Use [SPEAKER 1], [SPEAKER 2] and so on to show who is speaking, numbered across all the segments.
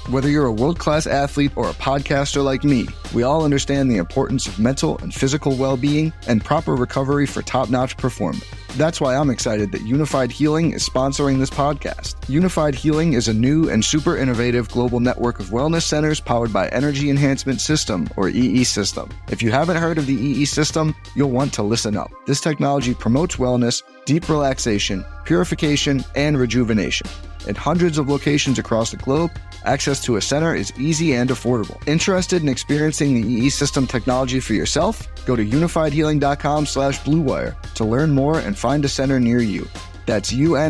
[SPEAKER 1] Whether you're a world-class athlete or a podcaster like me, we all understand the importance of mental and physical well-being and proper recovery for top-notch performance. That's why I'm excited that Unified Healing is sponsoring this podcast. Unified Healing is a new and super innovative global network of wellness centers powered by Energy Enhancement System, or EE System. If you haven't heard of the EE System, you'll want to listen up. This technology promotes wellness, deep relaxation, purification, and rejuvenation. In hundreds of locations across the globe, access to a center is easy and affordable. Interested in experiencing the EE System technology for yourself? Go to unifiedhealing.com/bluewire to learn more and find a center near you. That's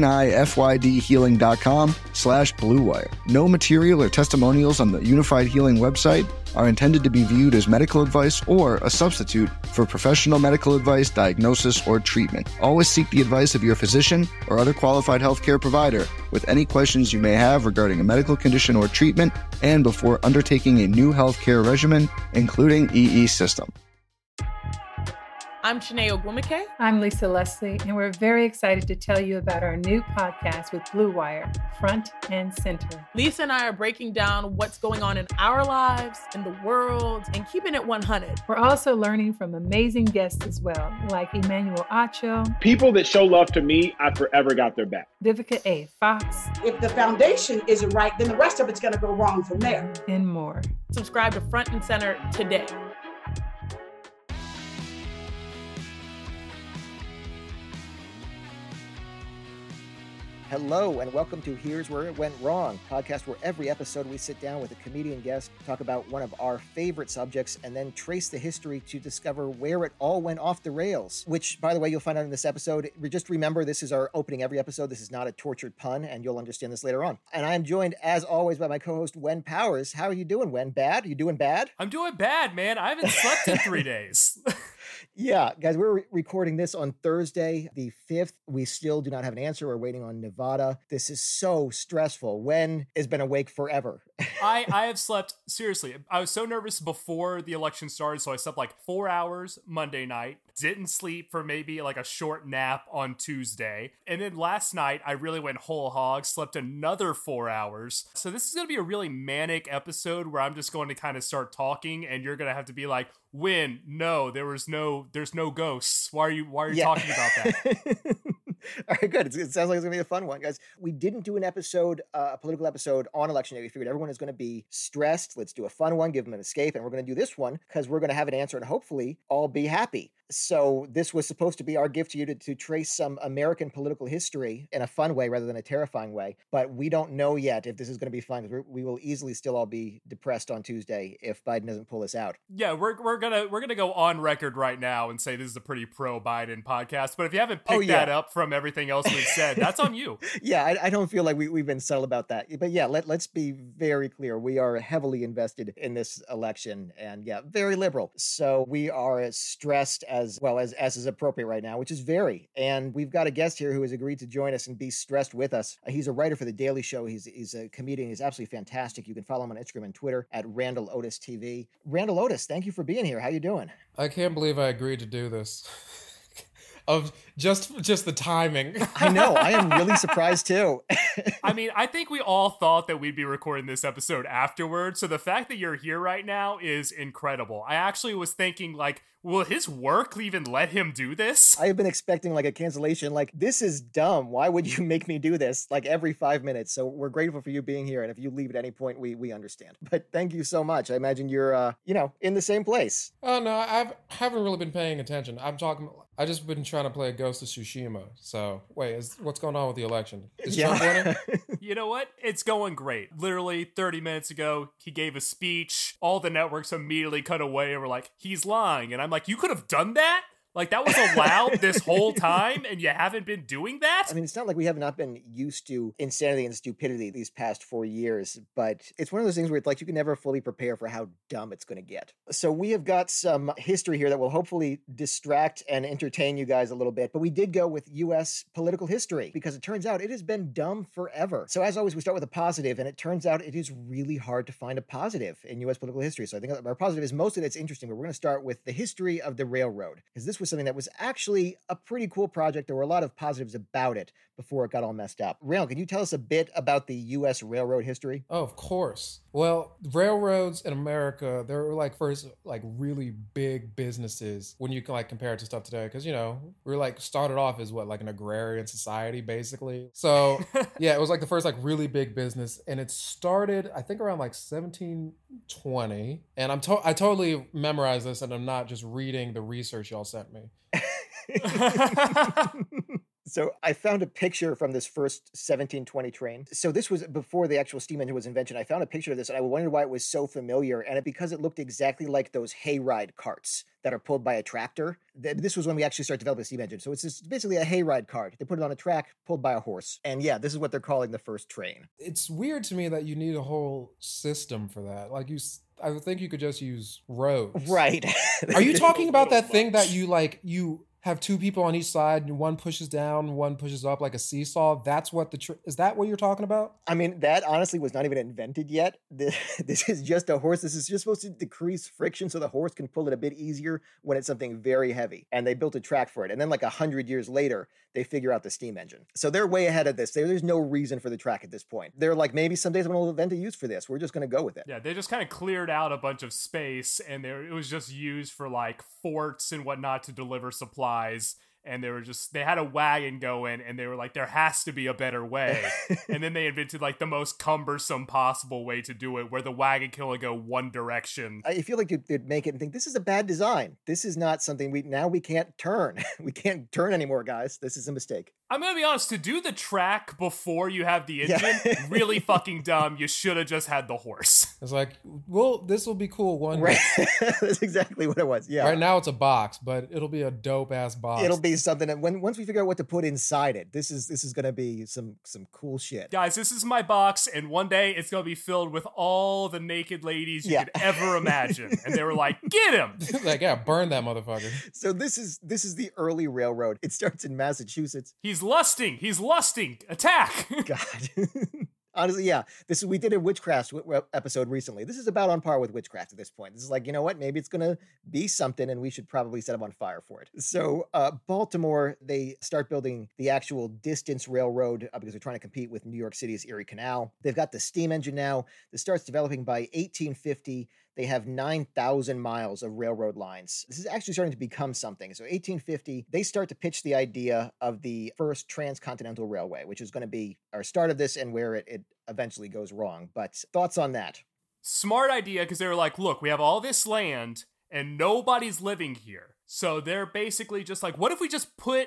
[SPEAKER 1] unifydhealing.com/bluewire. No material or testimonials on the Unified Healing website are intended to be viewed as medical advice or a substitute for professional medical advice, diagnosis, or treatment. Always seek the advice of your physician or other qualified healthcare provider with any questions you may have regarding a medical condition or treatment and before undertaking a new healthcare regimen, including EE System.
[SPEAKER 2] I'm Chene Ogwumike.
[SPEAKER 3] I'm Lisa Leslie, and we're very excited to tell you about our new podcast with Blue Wire, Front and Center.
[SPEAKER 2] Lisa and I are breaking down what's going on in our lives, in the world, and keeping it 100.
[SPEAKER 3] We're also learning from amazing guests as well, like Emmanuel Acho.
[SPEAKER 4] People that show love to me, I forever got their back.
[SPEAKER 3] Vivica A. Fox.
[SPEAKER 5] If the foundation isn't right, then the rest of it's going to go wrong from there.
[SPEAKER 3] And more.
[SPEAKER 2] Subscribe to Front and Center today.
[SPEAKER 6] Hello, and welcome to Here's Where It Went Wrong, podcast where every episode we sit down with a comedian guest, talk about one of our favorite subjects, and then trace the history to discover where it all went off the rails, which, by the way, you'll find out in this episode. Just remember, this is our opening every episode. This is not a tortured pun, and you'll understand this later on. And I am joined, as always, by my co-host, Wen Powers. How are you doing, Wen? Bad? You doing bad?
[SPEAKER 7] I'm doing bad, man. I haven't slept in 3 days.
[SPEAKER 6] Yeah, guys, we're recording this on Thursday, the 5th. We still do not have an answer. We're waiting on Nevada. This is so stressful. Wen has been awake forever.
[SPEAKER 7] I have slept, seriously, I was so nervous before the election started, so I slept like 4 hours Monday night, didn't sleep for maybe like a short nap on Tuesday, and then last night I really went whole hog, slept another 4 hours. So this is going to be a really manic episode where I'm just going to kind of start talking, and you're going to have to be like, Win, no, there's no ghosts. Why are you talking about that?
[SPEAKER 6] All right, good. It sounds like it's going to be a fun one, guys. We didn't do an episode, a political episode on election day. We figured everyone is going to be stressed. Let's do a fun one, give them an escape. And we're going to do this one because we're going to have an answer and hopefully all be happy. So this was supposed to be our gift to you to trace some American political history in a fun way rather than a terrifying way. But we don't know yet if this is going to be fun. We will easily still all be depressed on Tuesday if Biden doesn't pull us out.
[SPEAKER 7] Yeah, we're gonna go on record right now and say this is a pretty pro-Biden podcast. But if you haven't picked that up from everything else we've said, that's on you.
[SPEAKER 6] Yeah, I don't feel like we've been subtle about that. But yeah, let's be very clear. We are heavily invested in this election and yeah, very liberal. So we are as stressed as well as is appropriate right now, which is very. And we've got a guest here who has agreed to join us and be stressed with us. He's a writer for The Daily Show. He's a comedian. He's absolutely fantastic. You can follow him on Instagram and Twitter at Randall Otis TV. Randall Otis, thank you for being here. How you doing?
[SPEAKER 8] I can't believe I agreed to do this. Of just the timing.
[SPEAKER 6] I know. I am really surprised too.
[SPEAKER 7] I mean, I think we all thought that we'd be recording this episode afterwards. So the fact that you're here right now is incredible. I actually was thinking like, will his work even let him do this?
[SPEAKER 6] I have been expecting like a cancellation. Like, this is dumb. Why would you make me do this? Like every 5 minutes. So we're grateful for you being here. And if you leave at any point, we understand. But thank you so much. I imagine you're, in the same place.
[SPEAKER 8] Oh, no, I haven't really been paying attention. I just been trying to play Ghost of Tsushima. So, wait, what's going on with the election? Is Trump winning?
[SPEAKER 7] You know what? It's going great. Literally 30 minutes ago, he gave a speech. All the networks immediately cut away and were like, he's lying. And I'm like, you could have done that? Like, that was allowed this whole time, and you haven't been doing that?
[SPEAKER 6] I mean, it's not like we have not been used to insanity and stupidity these past 4 years, but it's one of those things where it's like you can never fully prepare for how dumb it's going to get. So we have got some history here that will hopefully distract and entertain you guys a little bit, but we did go with U.S. political history, because it turns out it has been dumb forever. So as always, we start with a positive, and it turns out it is really hard to find a positive in U.S. political history. So I think our positive is mostly that's interesting, but we're going to start with the history of the railroad, because this was was something that was actually a pretty cool project. There were a lot of positives about it before it got all messed up. Raylan, can you tell us a bit about the U.S. railroad history?
[SPEAKER 8] Oh, of course. Well, railroads in America, they were like first like really big businesses when you can like compare it to stuff today. Because, you know, we're like started off as what, like an agrarian society, basically. So yeah, it was like the first like really big business. And it started, I think, around like 1720. And I totally memorized this, and I'm not just reading the research y'all sent me.
[SPEAKER 6] So I found a picture from this first 1720 train. So this was before the actual steam engine was invented. I found a picture of this, and I wondered why it was so familiar. And because it looked exactly like those hayride carts that are pulled by a tractor. This was when we actually started developing a steam engine. So it's just basically a hayride cart. They put it on a track, pulled by a horse. And yeah, this is what they're calling the first train.
[SPEAKER 8] It's weird to me that you need a whole system for that. Like I would think you could just use roads.
[SPEAKER 6] Right.
[SPEAKER 8] Are you talking about that thing that you have two people on each side and one pushes down, one pushes up like a seesaw? That's what is that what you're talking about?
[SPEAKER 6] I mean, that honestly was not even invented yet. This is just a horse. This is just supposed to decrease friction so the horse can pull it a bit easier when it's something very heavy. And they built a track for it. And then like 100 years later, they figure out the steam engine. So they're way ahead of this. There's no reason for the track at this point. They're like, maybe someday someone will invent a use for this. We're just going to go with it.
[SPEAKER 7] Yeah, they just kind of cleared out a bunch of space, and it was just used for like forts and whatnot to deliver supplies. And they had a wagon going, and they were like, there has to be a better way. And then they invented like the most cumbersome possible way to do it, where the wagon can only go one direction.
[SPEAKER 6] I feel like they'd make it and think, this is a bad design. This is not something we can't turn. We can't turn anymore, guys. This is a mistake.
[SPEAKER 7] I'm going to be honest, to do the track before you have the engine, really fucking dumb. You should have just had the horse.
[SPEAKER 8] It's like, well, this will be cool one day.
[SPEAKER 6] That's exactly what it was. Yeah.
[SPEAKER 8] Right now it's a box, but it'll be a dope ass box.
[SPEAKER 6] It'll be something that once we figure out what to put inside it, this is going to be some cool shit.
[SPEAKER 7] Guys, this is my box, and one day it's going to be filled with all the naked ladies you could ever imagine. And they were like, get him.
[SPEAKER 8] Like, yeah, burn that motherfucker.
[SPEAKER 6] So this is the early railroad. It starts in Massachusetts.
[SPEAKER 7] He's lusting. Attack.
[SPEAKER 6] God. Honestly, yeah. We did a witchcraft episode recently. This is about on par with witchcraft at this point. This is like, you know what? Maybe it's going to be something, and we should probably set them on fire for it. So Baltimore, they start building the actual distance railroad because they're trying to compete with New York City's Erie Canal. They've got the steam engine now. This starts developing by 1850. They have 9,000 miles of railroad lines. This is actually starting to become something. So 1850, they start to pitch the idea of the first transcontinental railway, which is going to be our start of this and where it eventually goes wrong. But thoughts on that?
[SPEAKER 7] Smart idea, because they were like, look, we have all this land and nobody's living here. So they're basically just like, what if we just put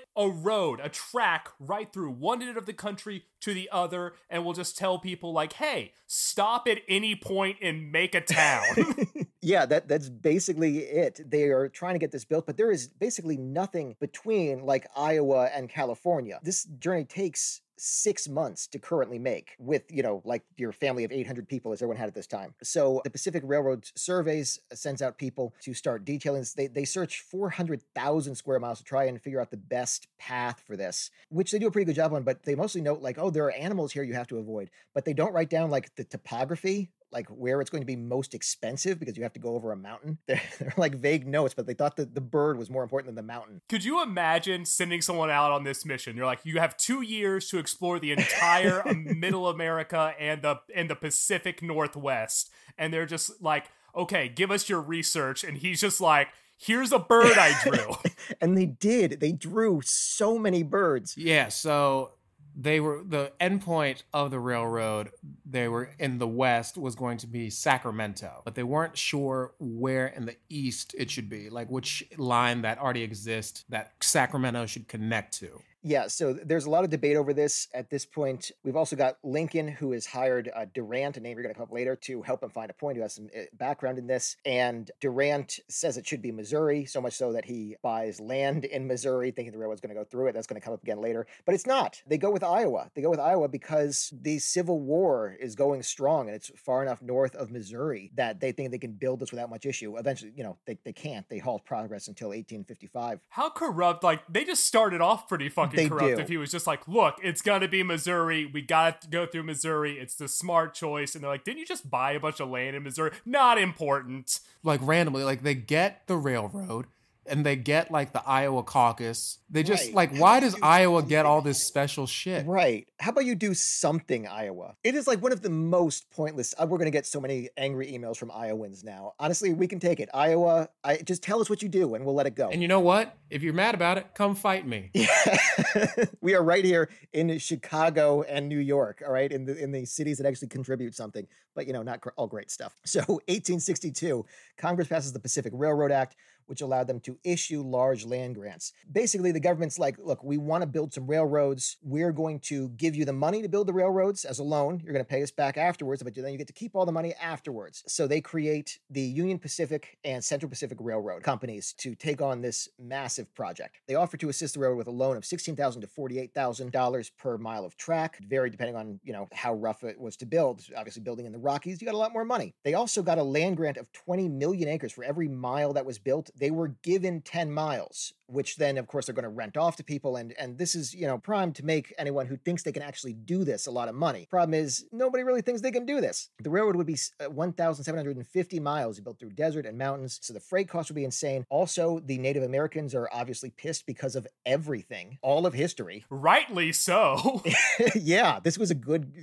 [SPEAKER 7] a track right through one end of the country to the other, and we'll just tell people like, hey, stop at any point and make a town.
[SPEAKER 6] Yeah, that's basically it. They are trying to get this built, but there is basically nothing between like Iowa and California. This journey takes 6 months to currently make with, like your family of 800 people as everyone had at this time. So the Pacific Railroad surveys sends out people to start detailing this. They search 400,000 square miles to try and figure out the best path for this, which they do a pretty good job on, but they mostly note like, oh, there are animals here you have to avoid, but they don't write down like the topography, like where it's going to be most expensive because you have to go over a mountain. They're like vague notes, but they thought that the bird was more important than the mountain.
[SPEAKER 7] Could you imagine sending someone out on this mission? You're like, you have 2 years to explore the entire Middle America and the Pacific Northwest. And they're just like, okay, give us your research. And he's just like, here's a bird I drew.
[SPEAKER 6] And they drew so many birds.
[SPEAKER 8] Yeah, so they were the endpoint of the railroad. They were in the west was going to be Sacramento, but they weren't sure where in the east it should be, like which line that already exists that Sacramento should connect to.
[SPEAKER 6] Yeah, so there's a lot of debate over this at this point. We've also got Lincoln, who has hired Durant, a name you're going to come up later, to help him find a point, who has some background in this. And Durant says it should be Missouri, so much so that he buys land in Missouri, thinking the railroad's going to go through it. That's going to come up again later. But it's not. They go with Iowa. They go with Iowa because the Civil War is going strong, and it's far enough north of Missouri that they think they can build this without much issue. Eventually, they can't. They halt progress until 1855.
[SPEAKER 7] How corrupt, like, they just started off pretty fucking corrupt. If he was just like, look, it's gonna be Missouri, we gotta go through Missouri, it's the smart choice. And they're like, didn't you just buy a bunch of land in Missouri? Not important.
[SPEAKER 8] Like randomly, like they get the railroad and they get like the Iowa caucus. They just
[SPEAKER 6] Right.
[SPEAKER 8] like, why does Iowa get all this special shit?
[SPEAKER 6] Right. How about you do something, Iowa? It is like one of the most pointless. We're going to get so many angry emails from Iowans now. Honestly, we can take it. Iowa, just tell us what you do and we'll let it go.
[SPEAKER 8] And you know what? If you're mad about it, come fight me.
[SPEAKER 6] We are right here in Chicago and New York, all right, in the cities that actually contribute something, but not all great stuff. So 1862, Congress passes the Pacific Railroad Act, which allowed them to issue large land grants. Basically, the government's like, look, we want to build some railroads. We're going to give you the money to build the railroads as a loan. You're going to pay us back afterwards, but then you get to keep all the money afterwards. So they create the Union Pacific and Central Pacific Railroad companies to take on this massive project. They offer to assist the railroad with a loan of $16,000 to $48,000 per mile of track, varied depending on, how rough it was to build. Obviously, building in the Rockies, you got a lot more money. They also got a land grant of 20 million acres for every mile that was built. They were given 10 miles, which then, of course, they're going to rent off to people. And this is, primed to make anyone who thinks they can actually do this a lot of money. Problem is, nobody really thinks they can do this. The railroad would be 1,750 miles built through desert and mountains, so the freight cost would be insane. Also, the Native Americans are obviously pissed because of everything, all of history.
[SPEAKER 7] Rightly so.
[SPEAKER 6] Yeah, this was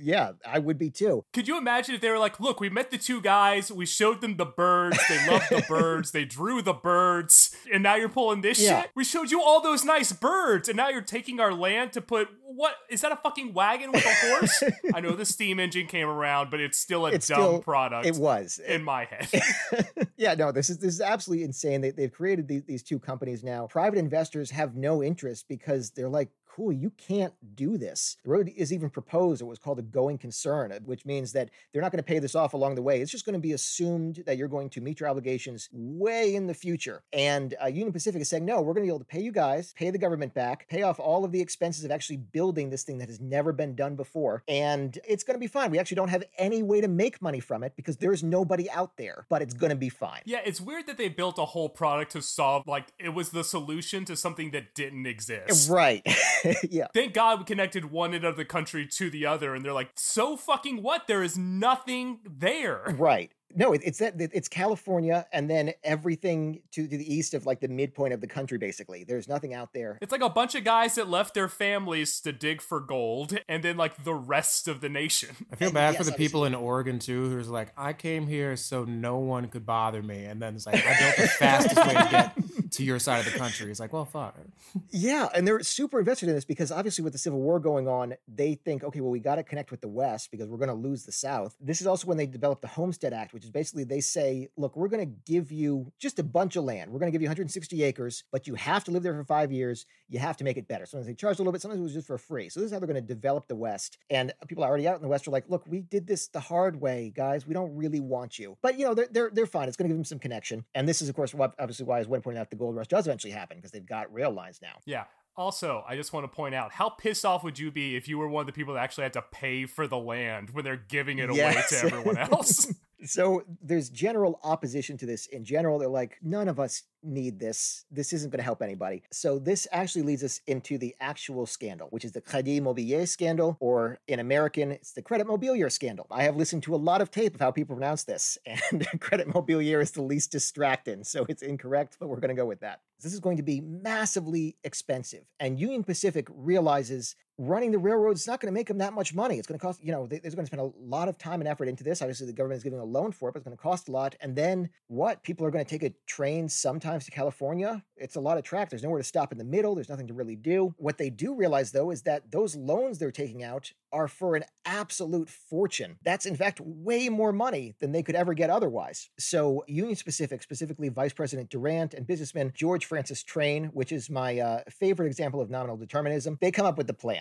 [SPEAKER 6] I would be too.
[SPEAKER 7] Could you imagine if they were like, look, we met the two guys, we showed them the birds, they loved the birds, they drew the birds, and now you're pulling this shit? We showed you all those nice birds, and now you're taking our land to put, what, is that a fucking wagon with a horse? I know the steam engine came around, but it's still a dumb product.
[SPEAKER 6] It was.
[SPEAKER 7] In my head.
[SPEAKER 6] Yeah, no, this is absolutely insane. They've created these two companies now. Private investors have no interest because they're like, cool, you can't do this. The road is even proposed. It was called a going concern, which means that they're not going to pay this off along the way. It's just going to be assumed that you're going to meet your obligations way in the future. And Union Pacific is saying, no, we're going to be able to pay you guys, pay the government back, pay off all of the expenses of actually building this thing that has never been done before. And it's going to be fine. We actually don't have any way to make money from it because there's nobody out there, but it's going to be fine.
[SPEAKER 7] Yeah, it's weird that they built a whole product to solve, like, it was the solution to something that didn't exist.
[SPEAKER 6] Right. Yeah.
[SPEAKER 7] Thank God we connected one end of the country to the other, and they're like, so fucking what? There is nothing there.
[SPEAKER 6] Right. No, it's California and then everything to the east of like the midpoint of the country, basically. There's nothing out there.
[SPEAKER 7] It's like a bunch of guys that left their families to dig for gold and then like the rest of the nation.
[SPEAKER 8] I feel bad for the people in Oregon too, who's like, I came here so no one could bother me. And then it's like, I built the fastest way to get to your side of the country. It's like, well, fuck.
[SPEAKER 6] Yeah, and they're super invested in this because obviously with the Civil War going on, they think, okay, well, we got to connect with the West because we're going to lose the South. This is also when they developed the Homestead Act, which is basically they say, look, we're going to give you just a bunch of land. We're going to give you 160 acres, but you have to live there for 5 years. You have to make it better. Sometimes they charge a little bit. Sometimes it was just for free. So this is how they're going to develop the West. And people already out in the West are like, look, we did this the hard way, guys. We don't really want you. But, they're fine. It's going to give them some connection. And this is, of course, obviously why, as Wen pointed out, the gold rush does eventually happen because they've got rail lines now.
[SPEAKER 7] Yeah. Also, I just want to point out, how pissed off would you be if you were one of the people that actually had to pay for the land when they're giving it away to everyone else?
[SPEAKER 6] So there's general opposition to this. In general, they're like, none of us need this. This isn't going to help anybody. So this actually leads us into the actual scandal, which is the Crédit Mobilier scandal, or in American, it's the Credit Mobilier scandal. I have listened to a lot of tape of how people pronounce this, and Credit Mobilier is the least distracting, so it's incorrect, but we're going to go with that. This is going to be massively expensive, and Union Pacific realizes running the railroad is not going to make them that much money. It's going to cost, they're going to spend a lot of time and effort into this. Obviously, the government is giving a loan for it, but it's going to cost a lot. And then what? People are going to take a train sometimes to California. It's a lot of track. There's nowhere to stop in the middle. There's nothing to really do. What they do realize, though, is that those loans they're taking out are for an absolute fortune. That's, in fact, way more money than they could ever get otherwise. So Union Pacific, specifically Vice President Durant and businessman George Francis Train, which is my favorite example of nominal determinism, they come up with the plan.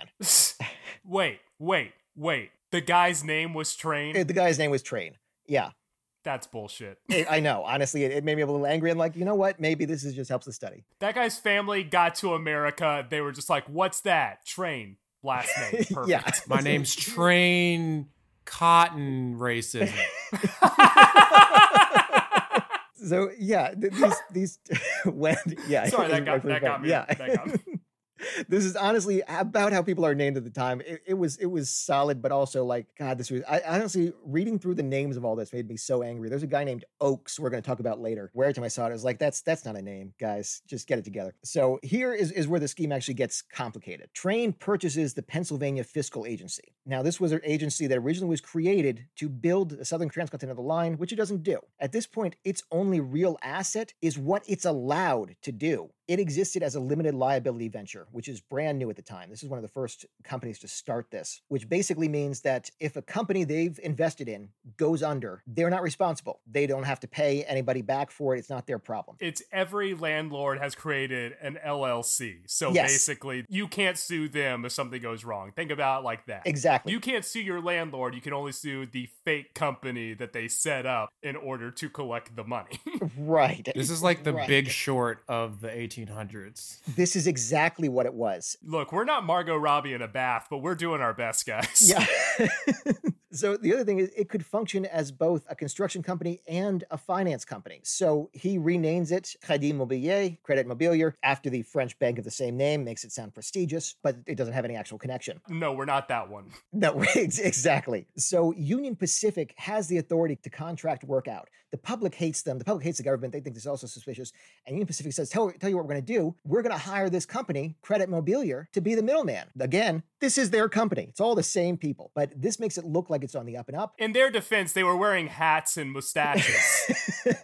[SPEAKER 7] Wait. The guy's name was Train?
[SPEAKER 6] The guy's name was Train. Yeah.
[SPEAKER 7] That's bullshit.
[SPEAKER 6] I know. Honestly, it made me a little angry. I'm like, you know what? Maybe this just helps the study.
[SPEAKER 7] That guy's family got to America. They were just like, what's that? Train. Last name. Perfect.
[SPEAKER 6] Yeah.
[SPEAKER 8] My name's Train Cotton Racism.
[SPEAKER 6] So, yeah, these when, yeah.
[SPEAKER 7] Sorry, that got me.
[SPEAKER 6] Yeah.
[SPEAKER 7] That got me.
[SPEAKER 6] This is honestly about how people are named at the time. It was solid, but also like, God, I honestly, reading through the names of all this made me so angry. There's a guy named Oaks we're going to talk about later, where every time I saw it, I was like, that's not a name, guys. Just get it together. So here is where the scheme actually gets complicated. Trane purchases the Pennsylvania Fiscal Agency. Now, this was an agency that originally was created to build the Southern Transcontinental Line, which it doesn't do. At this point, its only real asset is what it's allowed to do. It existed as a limited liability venture, which is brand new at the time. This is one of the first companies to start this, which basically means that if a company they've invested in goes under, they're not responsible. They don't have to pay anybody back for it. It's not their problem.
[SPEAKER 7] It's every landlord has created an LLC. So
[SPEAKER 6] Yes.
[SPEAKER 7] basically, you can't sue them if something goes wrong. Think about it like that.
[SPEAKER 6] Exactly.
[SPEAKER 7] You can't sue your landlord. You can only sue the fake company that they set up in order to collect the money.
[SPEAKER 6] Right.
[SPEAKER 8] This is like the
[SPEAKER 6] Right.
[SPEAKER 8] Big Short of the 1800s.
[SPEAKER 6] This is exactly what it was.
[SPEAKER 7] Look, we're not Margot Robbie in a bath, but we're doing our best, guys.
[SPEAKER 6] Yeah. So the other thing is it could function as both a construction company and a finance company. So he renames it Crédit Mobilier, Credit Mobilier, after the French bank of the same name, makes it sound prestigious, but it doesn't have any actual connection.
[SPEAKER 7] No, we're not that one.
[SPEAKER 6] No, exactly. So Union Pacific has the authority to contract work out. The public hates them. The public hates the government. They think this is also suspicious. And Union Pacific says, tell you what we're going to do. We're going to hire this company, Credit Mobilier, to be the middleman. Again, this is their company. It's all the same people. But this makes it look like it's on the up and up.
[SPEAKER 7] In their defense, they were wearing hats and mustaches.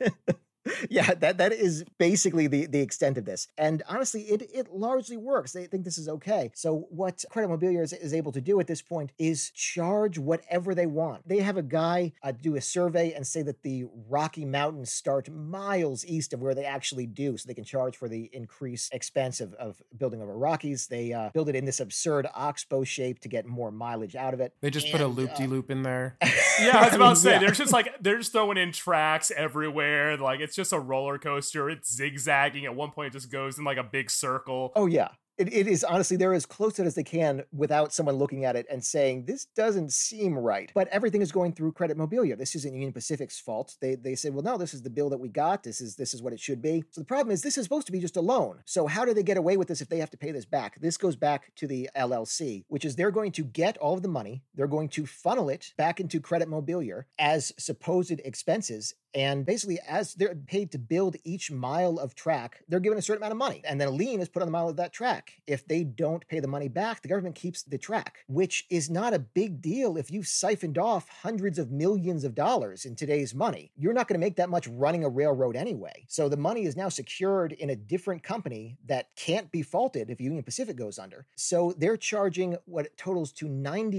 [SPEAKER 6] Yeah, that is basically the extent of this. And honestly, it largely works. They think this is okay. So what Credit Mobilier is able to do at this point is charge whatever they want. They have a guy do a survey and say that the Rocky Mountains start miles east of where they actually do, so they can charge for the increased expense of building over Rockies. They build it in this absurd oxbow shape to get more mileage out of it.
[SPEAKER 8] They just put a loop-de-loop in there.
[SPEAKER 7] Yeah, I was about to say,
[SPEAKER 6] Yeah.
[SPEAKER 7] they're just throwing in tracks everywhere. Like, it's just a roller coaster. It's zigzagging. At one point, it just goes in like a big circle.
[SPEAKER 6] Oh, yeah. It is honestly, they're as close to it as they can without someone looking at it and saying, this doesn't seem right. But everything is going through Credit Mobilier. This isn't Union Pacific's fault. They said, well, no, this is the bill that we got. This is what it should be. So the problem is this is supposed to be just a loan. So how do they get away with this if they have to pay this back? This goes back to the LLC, which is they're going to get all of the money. They're going to funnel it back into Credit Mobilier as supposed expenses. And basically, as they're paid to build each mile of track, they're given a certain amount of money. And then a lien is put on the mile of that track. If they don't pay the money back, the government keeps the track, which is not a big deal if you've siphoned off hundreds of millions of dollars in today's money. You're not going to make that much running a railroad anyway. So the money is now secured in a different company that can't be faulted if Union Pacific goes under. So they're charging what totals to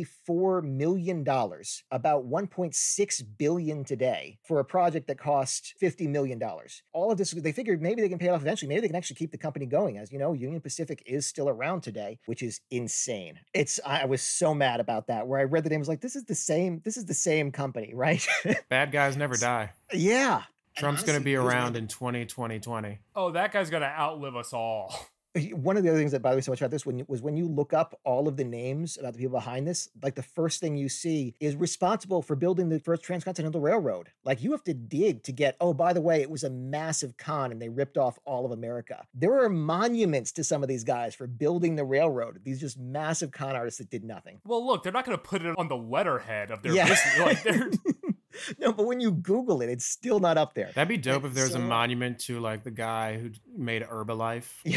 [SPEAKER 6] $94 million, about $1.6 billion today, for a project that cost $50 million. All of this, they figured maybe they can pay it off eventually. Maybe they can actually keep the company going. As you know, Union Pacific is still around today, which is insane. I was so mad about that, where I read the name, I was like, this is the same company, right?
[SPEAKER 8] Bad guys never die.
[SPEAKER 6] Yeah.
[SPEAKER 8] Trump's going to be around in 2020.
[SPEAKER 7] Oh, that guy's going to outlive us all.
[SPEAKER 6] One of the other things that bothered me so much about this was when you look up all of the names about the people behind this, like the first thing you see is responsible for building the first transcontinental railroad. Like you have to dig to get, oh, by the way, it was a massive con and they ripped off all of America. There are monuments to some of these guys for building the railroad. These just massive con artists that did nothing.
[SPEAKER 7] Well, look, they're not going to put it on the letterhead of their
[SPEAKER 6] Yeah.
[SPEAKER 7] business. Like, they're...
[SPEAKER 6] No, but when you Google it, it's still not up there.
[SPEAKER 8] That'd be dope if there's a monument to like the guy who made Herbalife.
[SPEAKER 6] Yeah.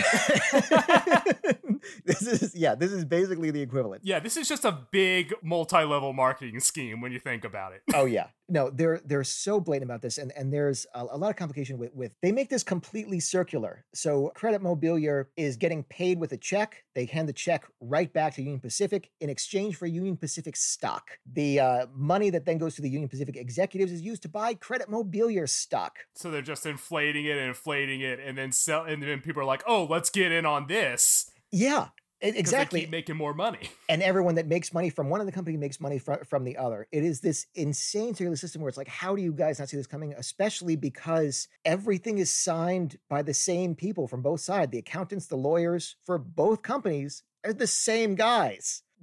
[SPEAKER 6] This is basically the equivalent.
[SPEAKER 7] Yeah, this is just a big multi-level marketing scheme when you think about it.
[SPEAKER 6] Oh, yeah. No, they're so blatant about this, and there's a lot of complication with they make this completely circular. So Credit Mobilier is getting paid with a check. They hand the check right back to Union Pacific in exchange for Union Pacific stock. The money that then goes to the Union Pacific executives is used to buy Credit Mobilier stock.
[SPEAKER 7] So they're just inflating it, and then people are like, oh, let's get in on this.
[SPEAKER 6] Yeah. Exactly.
[SPEAKER 7] They keep making more money.
[SPEAKER 6] And everyone that makes money from one of the company makes money from the other. It is this insane circular system where it's like, how do you guys not see this coming? Especially because everything is signed by the same people from both sides. The accountants, the lawyers for both companies are the same guys.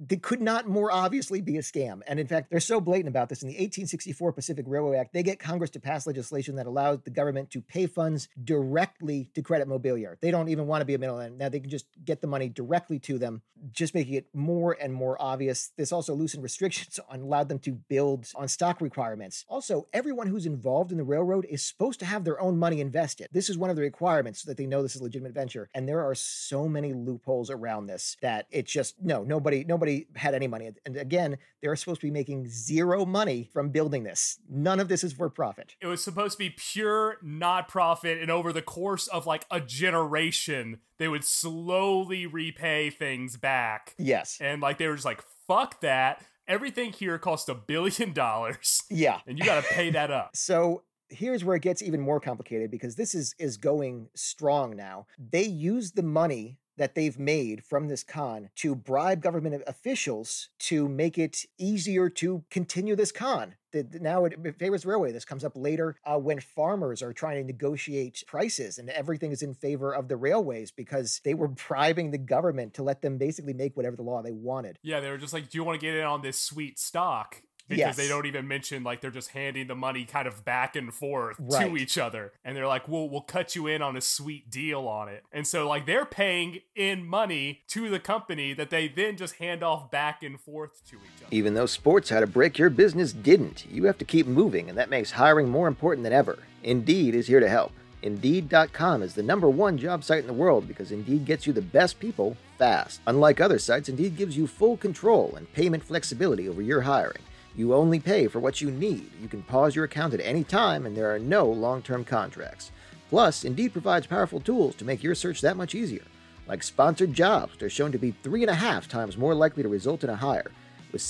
[SPEAKER 6] they could not more obviously be a scam. And in fact, they're so blatant about this. In the 1864 Pacific Railway Act, they get Congress to pass legislation that allows the government to pay funds directly to Credit Mobiliar. They don't even want to be a middleman. Now they can just get the money directly to them, just making it more and more obvious. This also loosened restrictions and allowed them to build on stock requirements. Also, everyone who's involved in the railroad is supposed to have their own money invested. This is one of the requirements so that they know this is a legitimate venture. And there are so many loopholes around this that it's just, nobody had any money. And again, they're supposed to be making zero money from building this. None of this is for profit.
[SPEAKER 7] It was supposed to be pure not profit, and over the course of like a generation, they would slowly repay things back.
[SPEAKER 6] Yes.
[SPEAKER 7] And like they were just like, fuck that. Everything here costs $1 billion.
[SPEAKER 6] Yeah.
[SPEAKER 7] And you got to pay that up.
[SPEAKER 6] So here's where it gets even more complicated, because this is going strong now. They use the money that they've made from this con to bribe government officials to make it easier to continue this con. Now it favors the railway. This comes up later when farmers are trying to negotiate prices, and everything is in favor of the railways because they were bribing the government to let them basically make whatever the law they wanted.
[SPEAKER 7] Yeah, they were just like, do you want to get in on this sweet stock? Because they don't even mention, like, they're just handing the money kind of back and forth to each other. And they're like, we'll cut you in on a sweet deal on it. And so, like, they're paying in money to the company that they then just hand off back and forth to each other.
[SPEAKER 6] Even though sports How to Break Your Business didn't, you have to keep moving, and that makes hiring more important than ever. Indeed is here to help. Indeed.com is the #1 job site in the world because Indeed gets you the best people fast. Unlike other sites, Indeed gives you full control and payment flexibility over your hiring. You only pay for what you need. You can pause your account at any time, and there are no long-term contracts. Plus, Indeed provides powerful tools to make your search that much easier. Like sponsored jobs, they're shown to be 3.5 times more likely to result in a hire. With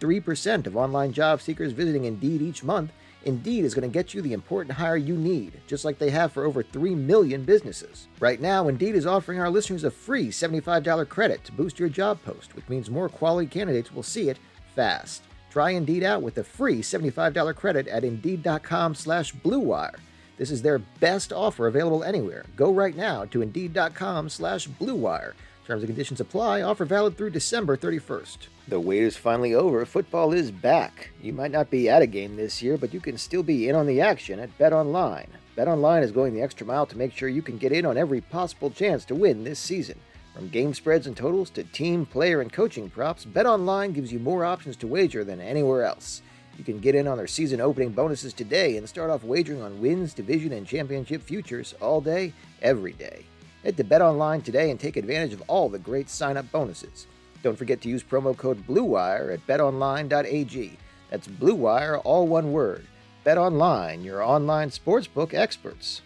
[SPEAKER 6] 73% of online job seekers visiting Indeed each month, Indeed is going to get you the important hire you need, just like they have for over 3 million businesses. Right now, Indeed is offering our listeners a free $75 credit to boost your job post, which means more quality candidates will see it fast. Try Indeed out with a free $75 credit at Indeed.com/Blue Wire. This is their best offer available anywhere. Go right now to Indeed.com/Blue Wire. Terms and conditions apply. Offer valid through December 31st. The wait is finally over. Football is back. You might not be at a game this year, but you can still be in on the action at BetOnline. BetOnline is going the extra mile to make sure you can get in on every possible chance to win this season. From game spreads and totals to team, player, and coaching props, BetOnline gives you more options to wager than anywhere else. You can get in on their season opening bonuses today and start off wagering on wins, division, and championship futures all day, every day. Head to BetOnline today and take advantage of all the great sign-up bonuses. Don't forget to use promo code BLUEWIRE at betonline.ag. That's Blue Wire, all one word. BetOnline, your online sportsbook experts.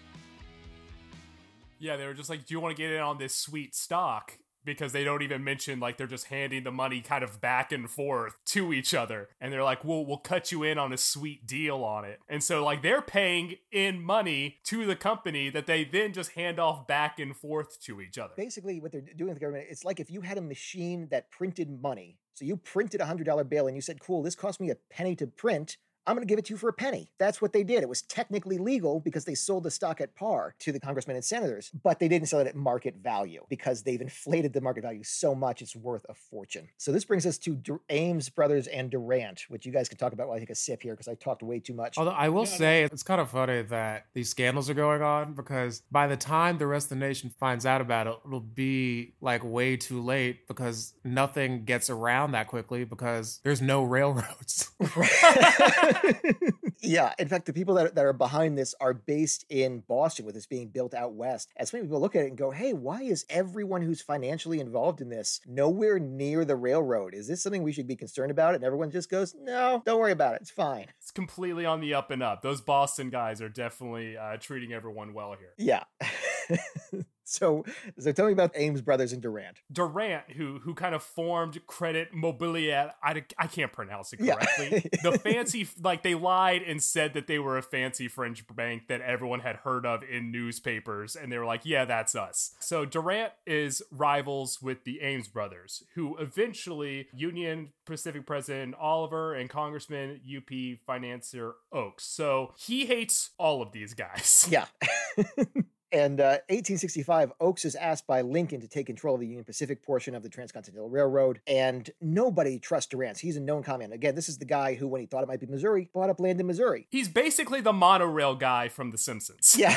[SPEAKER 7] Yeah, they were just like, do you want to get in on this sweet stock? Because they don't even mention, like, they're just handing the money kind of back and forth to each other. And they're like, we'll cut you in on a sweet deal on it. And so, like, they're paying in money to the company that they then just hand off back and forth to each other.
[SPEAKER 6] Basically, what they're doing with the government, it's like if you had a machine that printed money. So you printed a $100 bill and you said, cool, this cost me a penny to print. I'm going to give it to you for a penny. That's what they did. It was technically legal because they sold the stock at par to the congressmen and senators, but they didn't sell it at market value because they've inflated the market value so much it's worth a fortune. So this brings us to Ames Brothers and Durant, which you guys can talk about while I take a sip here because I talked way too much.
[SPEAKER 8] Although I will say it's kind of funny that these scandals are going on because by the time the rest of the nation finds out about it, it'll be like way too late because nothing gets around that quickly because there's no railroads.
[SPEAKER 6] Yeah, in fact, the people that are behind this are based in Boston with this being built out west. And so many people look at it and go, hey, why is everyone who's financially involved in this nowhere near the railroad? Is this something we should be concerned about? And everyone just goes, no, don't worry about it. It's fine.
[SPEAKER 7] It's completely on the up and up. Those Boston guys are definitely treating everyone well here.
[SPEAKER 6] Yeah. So tell me about Ames Brothers and Durant.
[SPEAKER 7] Durant, who kind of formed Credit Mobiliar, I can't pronounce it correctly.
[SPEAKER 6] Yeah.
[SPEAKER 7] The fancy, like they lied and said that they were a fancy French bank that everyone had heard of in newspapers. And they were like, yeah, that's us. So Durant is rivals with the Ames Brothers, who eventually Union Pacific President Oliver and Congressman UP financier Oaks. So he hates all of these guys.
[SPEAKER 6] Yeah. And 1865, Oakes is asked by Lincoln to take control of the Union Pacific portion of the Transcontinental Railroad, and nobody trusts Durant. He's a known con man. Again, this is the guy who, when he thought it might be Missouri, bought up land in Missouri.
[SPEAKER 7] He's basically the monorail guy from The Simpsons.
[SPEAKER 6] Yeah,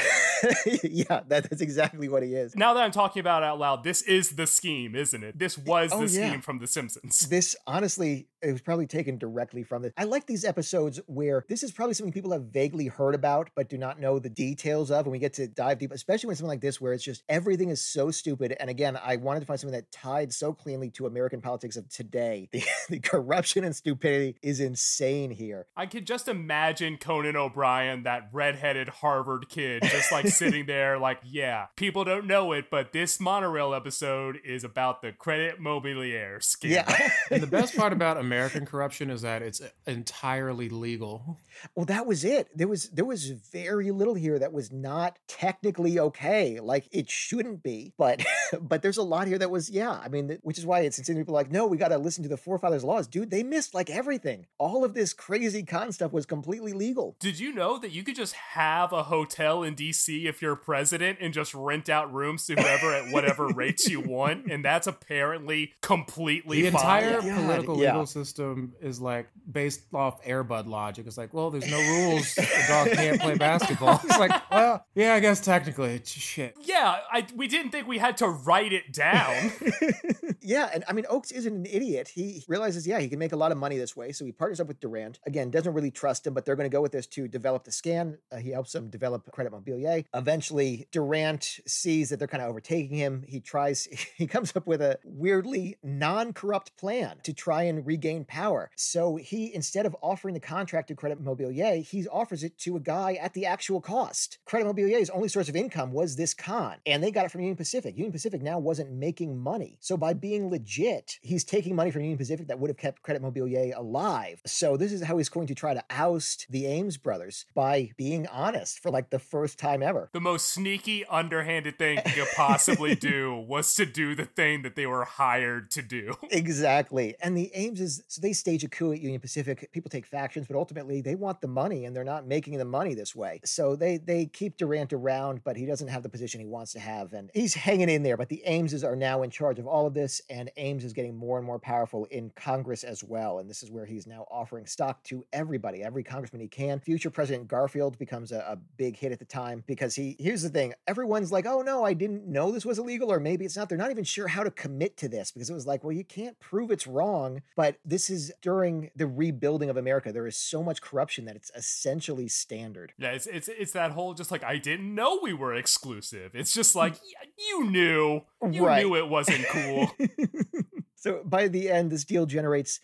[SPEAKER 6] yeah, that's exactly what he is.
[SPEAKER 7] Now that I'm talking about it out loud, this is the scheme, isn't it? This was the scheme from The Simpsons.
[SPEAKER 6] This, honestly, it was probably taken directly from it. I like these episodes where this is probably something people have vaguely heard about, but do not know the details of, and we get to dive deep, especially when something like this, where it's just everything is so stupid. And again, I wanted to find something that tied so cleanly to American politics of today. The corruption and stupidity is insane here.
[SPEAKER 7] I could just imagine Conan O'Brien, that redheaded Harvard kid, just like sitting there like, yeah, people don't know it, but this monorail episode is about the Credit Mobilier scam.
[SPEAKER 6] Yeah.
[SPEAKER 8] And the best part about American corruption is that it's entirely legal.
[SPEAKER 6] Well, that was it. There was very little here that was not technically okay. Like, it shouldn't be, but there's a lot here that was, I mean, which is why it's insane. People are like, no, we got to listen to the forefathers' laws. Dude, they missed like everything. All of this crazy con stuff was completely legal.
[SPEAKER 7] Did you know that you could just have a hotel in DC if you're president and just rent out rooms to whoever at whatever rates you want? And that's apparently completely
[SPEAKER 8] the
[SPEAKER 7] fine.
[SPEAKER 8] entire political legal system is like based off Air Bud logic. It's like, well, there's no rules. The dog can't play basketball. It's like, well, yeah, I guess technically it's shit.
[SPEAKER 7] Yeah, we didn't think we had to write it down.
[SPEAKER 6] Yeah, and I mean, Oakes isn't an idiot. He realizes, he can make a lot of money this way, so he partners up with Durant. Again, doesn't really trust him, but they're going to go with this to develop the scan. He helps them develop Credit Mobilier. Eventually, Durant sees that they're kind of overtaking him. He comes up with a weirdly non-corrupt plan to try and regain power. So he, instead of offering the contract to Credit Mobilier, he offers it to a guy at the actual cost. Credit Mobilier's only source of income was this con, and they got it from Union Pacific. Union Pacific now wasn't making money. So by being legit, he's taking money from Union Pacific that would have kept Credit Mobilier alive. So this is how he's going to try to oust the Ames brothers, by being honest for like the first time ever.
[SPEAKER 7] The most sneaky, underhanded thing you could possibly do was to do the thing that they were hired to do.
[SPEAKER 6] Exactly. And the Ameses, so they stage a coup at Union Pacific. People take factions, but ultimately they want the money, and they're not making the money this way. So they keep Durant around, but he doesn't have the position he wants to have, and he's hanging in there. But the Ameses are now in charge of all of this, and Ames is getting more and more powerful in Congress as well. And this is where he's now offering stock to everybody, every congressman he can. Future President Garfield becomes a big hit at the time, because here's the thing. Everyone's like, oh no, I didn't know this was illegal, or maybe it's not. They're not even sure how to commit to this, because it was like, well, you can't prove it's wrong, but this is during the rebuilding of America. There is so much corruption that it's essentially standard.
[SPEAKER 7] Yeah, it's that whole just like, I didn't know we were exclusive. It's just like, you knew it wasn't cool.
[SPEAKER 6] So by the end, this deal generates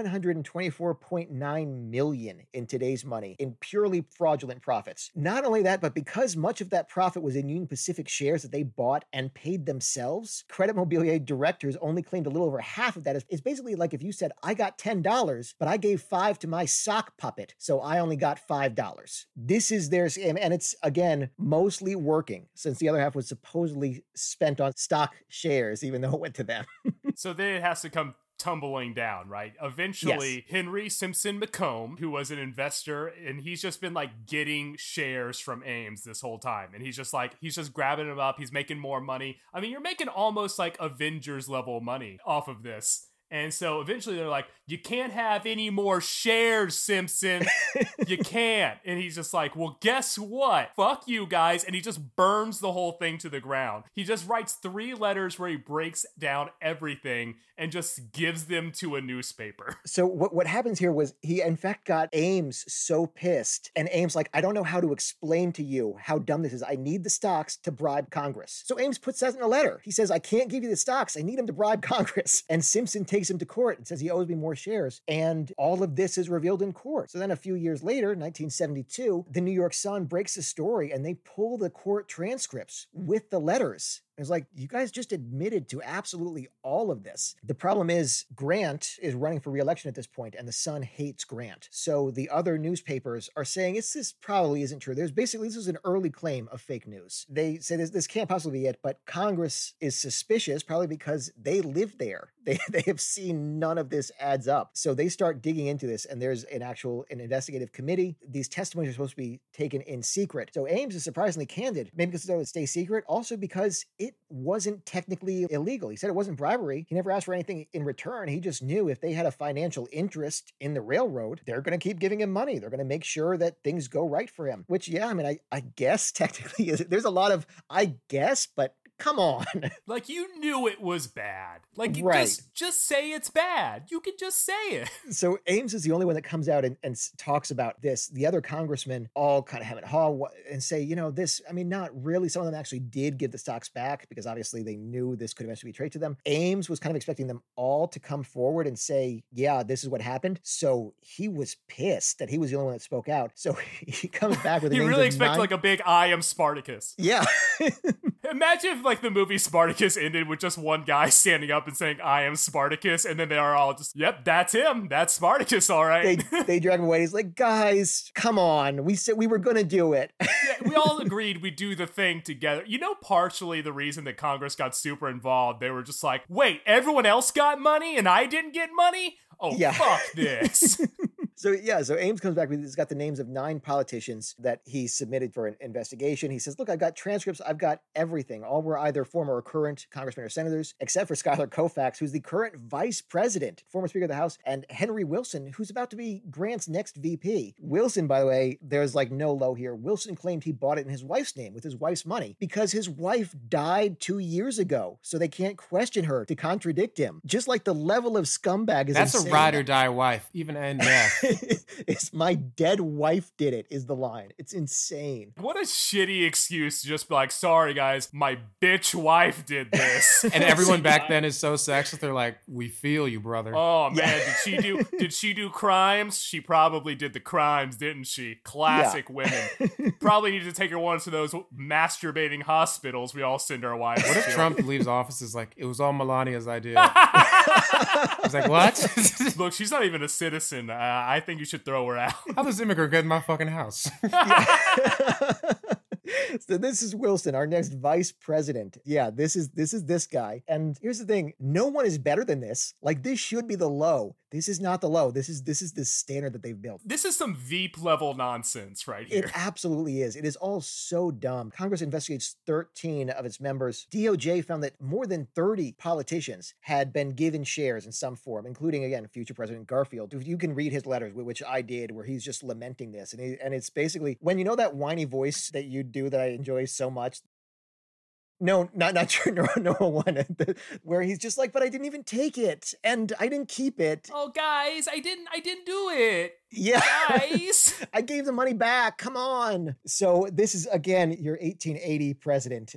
[SPEAKER 6] $724.9 million in today's money in purely fraudulent profits. Not only that, but because much of that profit was in Union Pacific shares that they bought and paid themselves, Credit Mobilier directors only claimed a little over half of that. It's basically like if you said, I got $10, but I gave $5 to my sock puppet, so I only got $5. This is their scam, and it's, again, mostly working, since the other half was supposedly spent on stock shares, even though it went to them.
[SPEAKER 7] So then it has to come tumbling down, right? Eventually, yes. Henry Simpson McComb, who was an investor, and he's just been like getting shares from Ames this whole time. And he's just grabbing them up. He's making more money. I mean, you're making almost like Avengers level money off of this. And so eventually they're like, you can't have any more shares, Simpson. You can't. And he's just like, well, guess what? Fuck you guys. And he just burns the whole thing to the ground. He just writes 3 letters where he breaks down everything and just gives them to a newspaper.
[SPEAKER 6] So what happens here was he, in fact, got Ames so pissed. And Ames like, I don't know how to explain to you how dumb this is. I need the stocks to bribe Congress. So Ames puts that in a letter. He says, I can't give you the stocks. I need them to bribe Congress. And Simpson takes him to court and says he owes me more shares. And all of this is revealed in court. So then a few years later, 1972, the New York Sun breaks the story and they pull the court transcripts with the letters. It's like, you guys just admitted to absolutely all of this. The problem is Grant is running for re-election at this point, and the Sun hates Grant. So the other newspapers are saying this probably isn't true. This is an early claim of fake news. They say this can't possibly be it, but Congress is suspicious, probably because they live there. They have seen none of this adds up. So they start digging into this, and there's an investigative committee. These testimonies are supposed to be taken in secret. So Ames is surprisingly candid, maybe because it would stay secret, also because it wasn't technically illegal. He said it wasn't bribery. He never asked for anything in return. He just knew if they had a financial interest in the railroad, they're going to keep giving him money. They're going to make sure that things go right for him, which, yeah, I mean, I guess technically there's a lot of, I guess, but come on.
[SPEAKER 7] Like, you knew it was bad. Like, you
[SPEAKER 6] right.
[SPEAKER 7] just say it's bad. You can just say it.
[SPEAKER 6] So Ames is the only one that comes out and talks about this. The other congressmen all kind of hem and haw and say, this, I mean, not really. Some of them actually did give the stocks back because obviously they knew this could eventually be traced to them. Ames was kind of expecting them all to come forward and say, yeah, this is what happened. So he was pissed that he was the only one that spoke out. So he comes back with
[SPEAKER 7] he really expected like a big I am Spartacus.
[SPEAKER 6] Yeah.
[SPEAKER 7] Imagine if like the movie Spartacus ended with just one guy standing up and saying, I am Spartacus. And then they are all just, yep, that's him. That's Spartacus. All right.
[SPEAKER 6] They drag him away. He's like, guys, come on. We said we were going to do it.
[SPEAKER 7] Yeah, we all agreed we'd do the thing together. Partially the reason that Congress got super involved, they were just like, wait, everyone else got money and I didn't get money? Oh, yeah. Fuck this.
[SPEAKER 6] So Ames comes back. He's got the names of 9 politicians that he submitted for an investigation. He says, look, I've got transcripts. I've got everything. All were either former or current congressmen or senators, except for Schuyler Colfax, who's the current vice president, former Speaker of the House, and Henry Wilson, who's about to be Grant's next VP. Wilson, by the way, there's like no low here. Wilson claimed he bought it in his wife's name with his wife's money because his wife died 2 years ago. So they can't question her to contradict him. Just like the level of scumbag is
[SPEAKER 8] That's
[SPEAKER 6] insane.
[SPEAKER 8] A ride or die wife, even in death.
[SPEAKER 6] It's my dead wife did it is the line. It's insane.
[SPEAKER 7] What a shitty excuse to just be like, sorry guys, my bitch wife did this.
[SPEAKER 8] And everyone back then is so sexist. They're like, we feel you, brother.
[SPEAKER 7] Oh man, did she do crimes? She probably did the crimes, didn't she? Classic women. Probably need to take her one to those masturbating hospitals we all send our wives.
[SPEAKER 8] What if Trump leaves office is like, it was all Melania's idea? He's like, what?
[SPEAKER 7] Look, she's not even a citizen. I think you should throw her out.
[SPEAKER 8] How does immigrant get in my fucking house?
[SPEAKER 6] So this is Wilson, our next vice president. Yeah, this is this guy. And here's the thing. No one is better than this. Like, this should be the low. This is not the low. This is the standard that they've built.
[SPEAKER 7] This is some Veep level nonsense right here.
[SPEAKER 6] It absolutely is. It is all so dumb. Congress investigates 13 of its members. DOJ found that more than 30 politicians had been given shares in some form, including, again, future President Garfield. You can read his letters, which I did, where he's just lamenting this. And it's basically, when you know that whiny voice that you do that I enjoy so much, No, not your normal one, where he's just like, but I didn't even take it, and I didn't keep it.
[SPEAKER 7] Oh, guys, I didn't do it.
[SPEAKER 6] Yeah.
[SPEAKER 7] Guys.
[SPEAKER 6] I gave the money back. Come on. So this is, again, your 1880 president.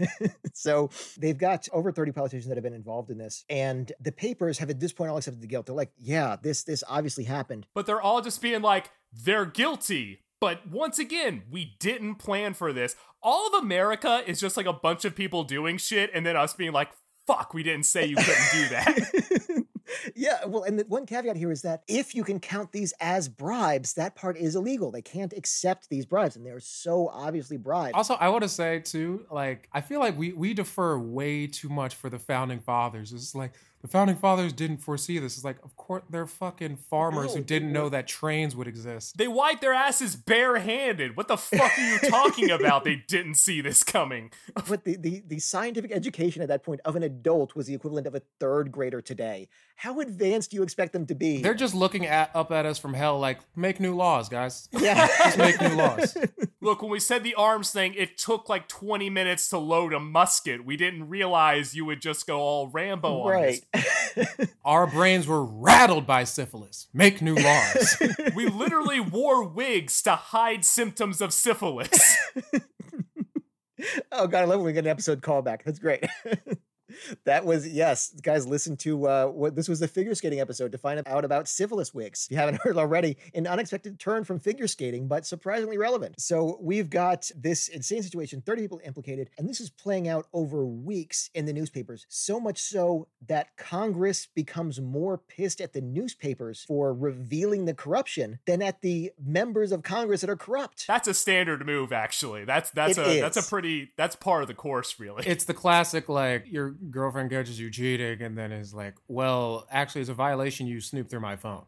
[SPEAKER 6] So they've got over 30 politicians that have been involved in this, and the papers have at this point all accepted the guilt. They're like, yeah, this obviously happened.
[SPEAKER 7] But they're all just being like, they're guilty. But once again, we didn't plan for this. All of America is just like a bunch of people doing shit and then us being like, fuck, we didn't say you couldn't do that.
[SPEAKER 6] Yeah, well, and the one caveat here is that if you can count these as bribes, that part is illegal. They can't accept these bribes, and they're so obviously bribes.
[SPEAKER 8] Also, I want to say, too, like, I feel like we defer way too much for the Founding Fathers. It's like, the Founding Fathers didn't foresee this. It's like, of course, they're fucking farmers who didn't know that trains would exist.
[SPEAKER 7] They wiped their asses barehanded. What the fuck are you talking about? They didn't see this coming.
[SPEAKER 6] But the scientific education at that point of an adult was the equivalent of a third grader today. How advanced do you expect them to be?
[SPEAKER 8] They're just looking up at us from hell like, make new laws, guys.
[SPEAKER 6] Yeah.
[SPEAKER 8] Just make new laws.
[SPEAKER 7] Look, when we said the arms thing, it took like 20 minutes to load a musket. We didn't realize you would just go all Rambo on
[SPEAKER 6] right.
[SPEAKER 7] this.
[SPEAKER 8] Our brains were rattled by syphilis. Make new laws.
[SPEAKER 7] We literally wore wigs to hide symptoms of syphilis.
[SPEAKER 6] Oh, God, I love when we get an episode callback. That's great. That was, yes, guys, listen to what this was the figure skating episode to find out about syphilis wigs. If you haven't heard already, an unexpected turn from figure skating, but surprisingly relevant. So we've got this insane situation, 30 people implicated, and this is playing out over weeks in the newspapers. So much so that Congress becomes more pissed at the newspapers for revealing the corruption than at the members of Congress that are corrupt.
[SPEAKER 7] That's a standard move, actually. That's part of the course, really.
[SPEAKER 8] It's the classic, like, your girlfriend catches you cheating and then is like, well, actually, it's a violation. You snoop through my phone.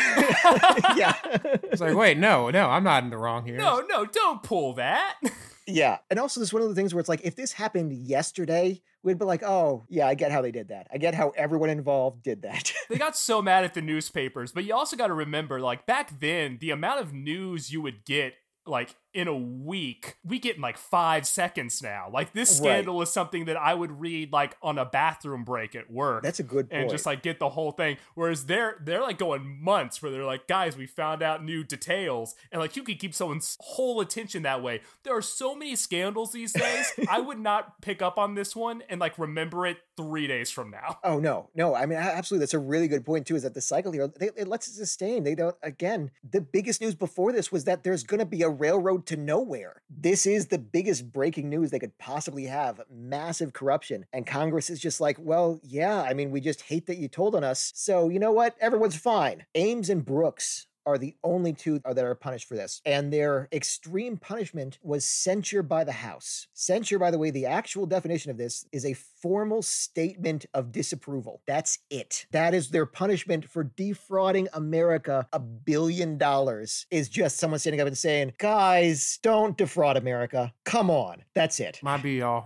[SPEAKER 6] Yeah.
[SPEAKER 8] It's like, wait, no, I'm not in the wrong here.
[SPEAKER 7] No, don't pull that.
[SPEAKER 6] Yeah. And also, this is one of the things where it's like, if this happened yesterday, we'd be like, oh, yeah, I get how they did that. I get how everyone involved did that.
[SPEAKER 7] They got so mad at the newspapers, but you also got to remember, like, back then, the amount of news you would get, like, in a week, we get in like 5 seconds now. Like, this scandal is something that I would read like on a bathroom break at work.
[SPEAKER 6] That's a good point.
[SPEAKER 7] And just like get the whole thing. Whereas they're like going months where they're like, guys, we found out new details. And like, you can keep someone's whole attention that way. There are so many scandals these days. I would not pick up on this one and like remember it 3 days from now.
[SPEAKER 6] Oh, no. I mean, absolutely. That's a really good point too, is that the cycle here, it lets it sustain. They don't, again, the biggest news before this was that there's going to be a railroad to nowhere. This is the biggest breaking news they could possibly have. Massive corruption. And Congress is just like, well, yeah, I mean, we just hate that you told on us. So you know what? Everyone's fine. Ames and Brooks are the only two that are punished for this. And their extreme punishment was censure by the House. Censure, by the way, the actual definition of this is a formal statement of disapproval. That's it. That is their punishment for defrauding America $1 billion, is just someone standing up and saying, guys, don't defraud America. Come on. That's it.
[SPEAKER 8] My be y'all.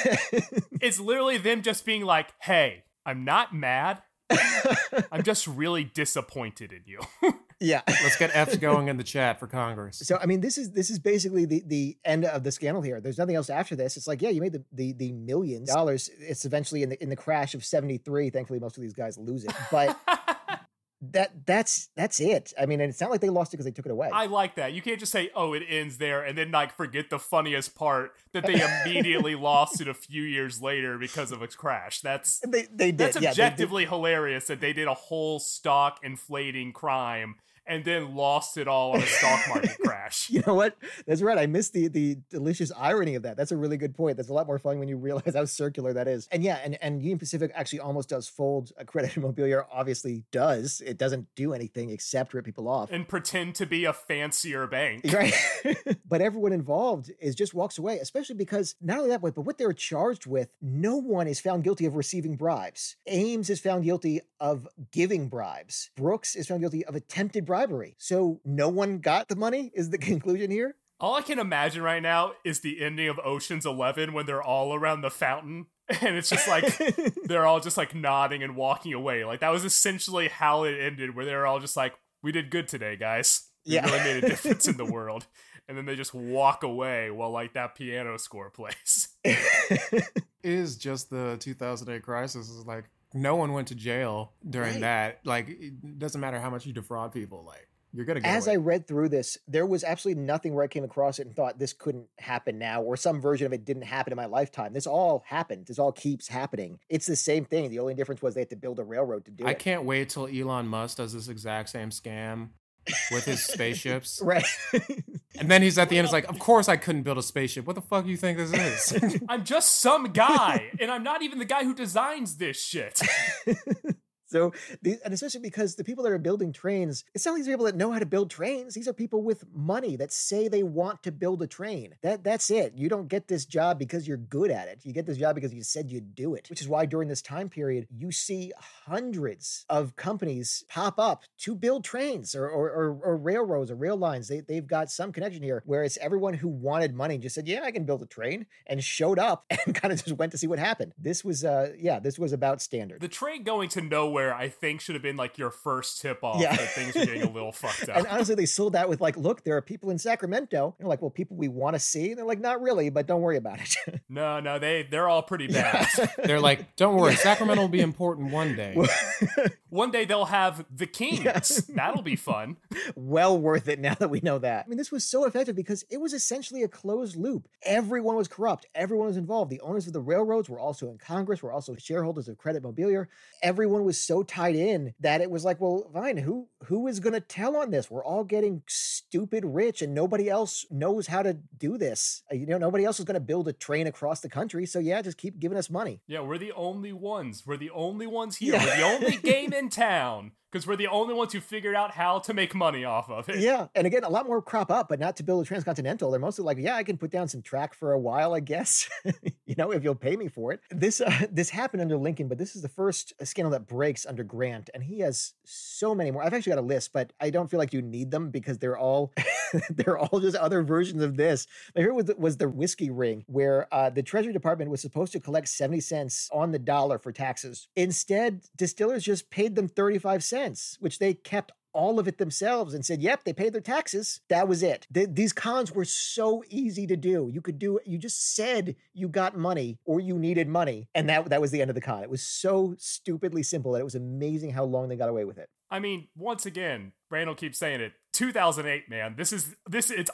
[SPEAKER 7] It's literally them just being like, hey, I'm not mad. I'm just really disappointed in you.
[SPEAKER 6] Yeah.
[SPEAKER 8] Let's get F's going in the chat for Congress.
[SPEAKER 6] So, I mean, this is basically the end of the scandal here. There's nothing else after this. It's like, yeah, you made the millions of dollars. It's eventually in the crash of 73. Thankfully, most of these guys lose it. But that's it. I mean, and it's not like they lost it because they took it away.
[SPEAKER 7] I like that. You can't just say, oh, it ends there, and then like forget the funniest part that they immediately lost it a few years later because of a crash. That's
[SPEAKER 6] they did.
[SPEAKER 7] That's objectively hilarious that they did a whole stock inflating crime and then lost it all on a stock market crash.
[SPEAKER 6] You know what? That's right. I missed the delicious irony of that. That's a really good point. That's a lot more fun when you realize how circular that is. And yeah, and Union Pacific actually almost does fold. Accredited Mobilier obviously does. It doesn't do anything except rip people off.
[SPEAKER 7] And pretend to be a fancier bank.
[SPEAKER 6] Right. But everyone involved just walks away, especially because not only that, but what they're charged with, no one is found guilty of receiving bribes. Ames is found guilty of giving bribes. Brooks is found guilty of attempted bribery. So no one got the money is the conclusion here.
[SPEAKER 7] All I can imagine right now is the ending of Ocean's 11 when they're all around the fountain and it's just like they're all just like nodding and walking away. Like that was essentially how it ended, where they're all just like, we did good today, guys. We really made a difference in the world. And then they just walk away while like that piano score plays.
[SPEAKER 8] It is just the 2008 crisis. Is like no one went to jail during that. Like, it doesn't matter how much you defraud people. Like, you're going to get away.
[SPEAKER 6] I read through this, there was absolutely nothing where I came across it and thought this couldn't happen now, or some version of it didn't happen in my lifetime. This all happened. This all keeps happening. It's the same thing. The only difference was they had to build a railroad to do it.
[SPEAKER 8] I can't wait till Elon Musk does this exact same scam with his spaceships.
[SPEAKER 6] Right.
[SPEAKER 8] And then he's at the end, it's like, of course I couldn't build a spaceship. What the fuck do you think this is?
[SPEAKER 7] I'm just some guy, and I'm not even the guy who designs this shit.
[SPEAKER 6] So, and especially because the people that are building trains, it's not these people that know how to build trains. These are people with money that say they want to build a train. That's it. You don't get this job because you're good at it. You get this job because you said you'd do it, which is why during this time period, you see hundreds of companies pop up to build trains or railroads or rail lines. They've got some connection here where it's everyone who wanted money just said, yeah, I can build a train, and showed up and kind of just went to see what happened. This was about standard.
[SPEAKER 7] The train going to nowhere, I think, should have been like your first tip off that things are getting a little fucked up.
[SPEAKER 6] And honestly, they sold that with like, look, there are people in Sacramento. And they're like, well, people we want to see. And they're like, not really, but don't worry about it.
[SPEAKER 7] No, they're all pretty bad.
[SPEAKER 8] They're like, don't worry, Sacramento will be important one day.
[SPEAKER 7] One day they'll have the Kings.
[SPEAKER 6] Yes.
[SPEAKER 7] That'll be fun.
[SPEAKER 6] Well worth it now that we know that. I mean, this was so effective because it was essentially a closed loop. Everyone was corrupt. Everyone was involved. The owners of the railroads were also in Congress, were also shareholders of Credit Mobilier. Everyone was so tied in that it was like, well, fine, who is going to tell on this? We're all getting stupid rich and nobody else knows how to do this. Nobody else is going to build a train across the country. So yeah, just keep giving us money.
[SPEAKER 7] Yeah, we're the only ones. We're the only ones here.
[SPEAKER 6] Yeah.
[SPEAKER 7] We're the only game in town. Because we're the only ones who figured out how to make money off of it.
[SPEAKER 6] Yeah. And again, a lot more crop up, but not to build a transcontinental. They're mostly like, yeah, I can put down some track for a while, I guess, if you'll pay me for it. This happened under Lincoln, but this is the first scandal that breaks under Grant. And he has so many more. I've actually got a list, but I don't feel like you need them because they're all just other versions of this. But here was the whiskey ring where the Treasury Department was supposed to collect 70 cents on the dollar for taxes. Instead, distillers just paid them 35 cents. Which they kept all of it themselves and said, yep, they paid their taxes. That was it. These cons were so easy to do. You just said you got money or you needed money. And that was the end of the con. It was so stupidly simple that it was amazing how long they got away with it.
[SPEAKER 7] I mean, once again, Randall keeps saying it. 2008, man. It's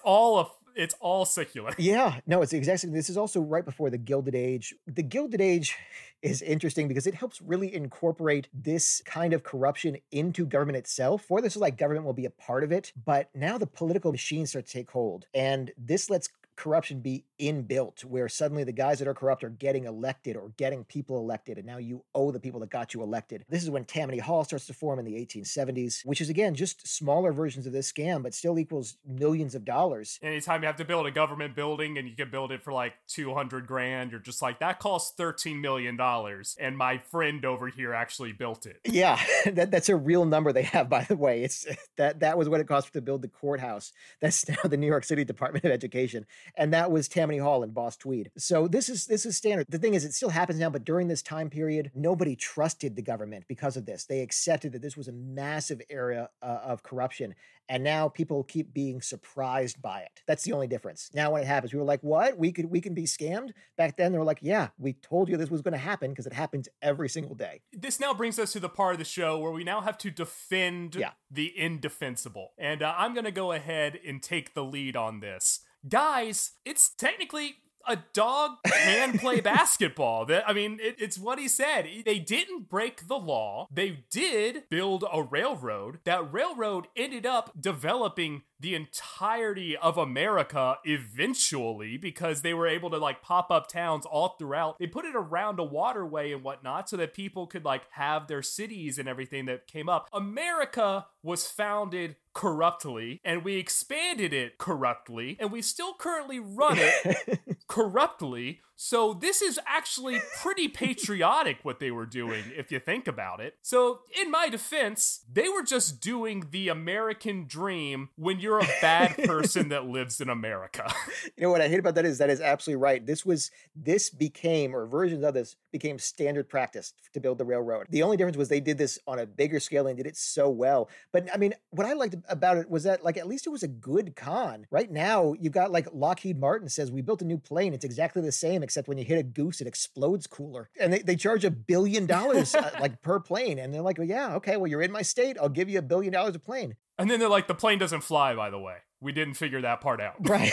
[SPEAKER 7] all secular.
[SPEAKER 6] Yeah, no, it's exactly. This is also right before the Gilded Age. The Gilded Age is interesting because it helps really incorporate this kind of corruption into government itself. For this is like government will be a part of it, but now the political machine starts to take hold, and this lets corruption be inbuilt, where suddenly the guys that are corrupt are getting elected or getting people elected, and now you owe the people that got you elected. This is when Tammany Hall starts to form in the 1870s, which is, again, just smaller versions of this scam, but still equals millions of dollars.
[SPEAKER 7] Anytime you have to build a government building and you can build it for like $200,000, you're just like, that costs $13 million, and my friend over here actually built it.
[SPEAKER 6] Yeah, that's a real number they have, by the way. It's that was what it cost to build the courthouse. That's now the New York City Department of Education. And that was Tammany Hall in Boss Tweed. So this is standard. The thing is, it still happens now, but during this time period, nobody trusted the government because of this. They accepted that this was a massive area of corruption. And now people keep being surprised by it. That's the only difference. Now when it happens, we were like, what? We can be scammed? Back then, they were like, yeah, we told you this was going to happen because it happens every single day.
[SPEAKER 7] This now brings us to the part of the show where we now have to defend the indefensible. And I'm going to go ahead and take the lead on this. Guys, it's technically a dog can play basketball. It's what he said. They didn't break the law. They did build a railroad. That railroad ended up developing the entirety of America eventually because they were able to like pop up towns all throughout. They put it around a waterway and whatnot so that people could like have their cities and everything that came up. America was founded corruptly and we expanded it corruptly and we still currently run it corruptly. So this is actually pretty patriotic what they were doing if you think about it. So in my defense, they were just doing the American dream when you're a bad person that lives in America.
[SPEAKER 6] You know what I hate about that is absolutely right. This became, or versions of this became standard practice to build the railroad. The only difference was they did this on a bigger scale and did it so well. But I mean, what I liked about it was that like at least it was a good con. Right now, you've got like Lockheed Martin says, we built a new plane. It's exactly the same, except when you hit a goose, it explodes cooler. And they charge $1 billion like per plane. And they're like, well, yeah, okay, well, you're in my state. I'll give you $1 billion a plane.
[SPEAKER 7] And then they're like, the plane doesn't fly, by the way. We didn't figure that part out.
[SPEAKER 6] Right.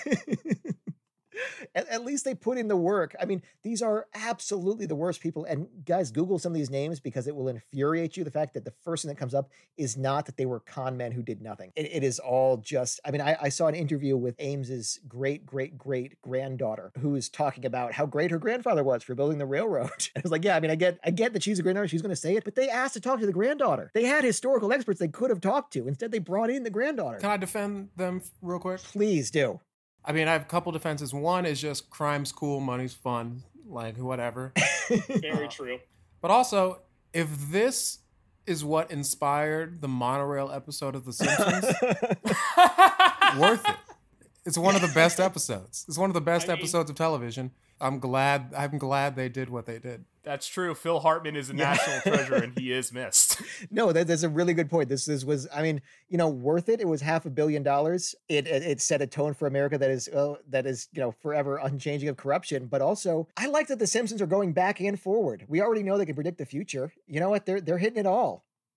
[SPEAKER 6] At least they put in the work. I mean, these are absolutely the worst people. And guys, Google some of these names because it will infuriate you. The fact that the first thing that comes up is not that they were con men who did nothing. It is all just, I mean, I saw an interview with Ames's great-great-great-granddaughter who is talking about how great her grandfather was for building the railroad. I was like, yeah, I mean, I get that she's a granddaughter. She's going to say it, but they asked to talk to the granddaughter. They had historical experts they could have talked to. Instead, they brought in the granddaughter.
[SPEAKER 8] Can I defend them real quick?
[SPEAKER 6] Please do.
[SPEAKER 8] I mean, I have a couple defenses. One is just crime's cool, money's fun, like whatever.
[SPEAKER 4] Very true.
[SPEAKER 8] But also, if this is what inspired the monorail episode of The Simpsons, worth it. It's one of the best episodes. It's one of the best episodes of television. I'm glad they did what they did.
[SPEAKER 7] That's true. Phil Hartman is a national treasure and he is missed.
[SPEAKER 6] No, that's a really good point. This was, I mean, worth it. It was $500 million. It set a tone for America that is, forever unchanging of corruption. But also, I like that the Simpsons are going back and forward. We already know they can predict the future. You know what? They're hitting it all.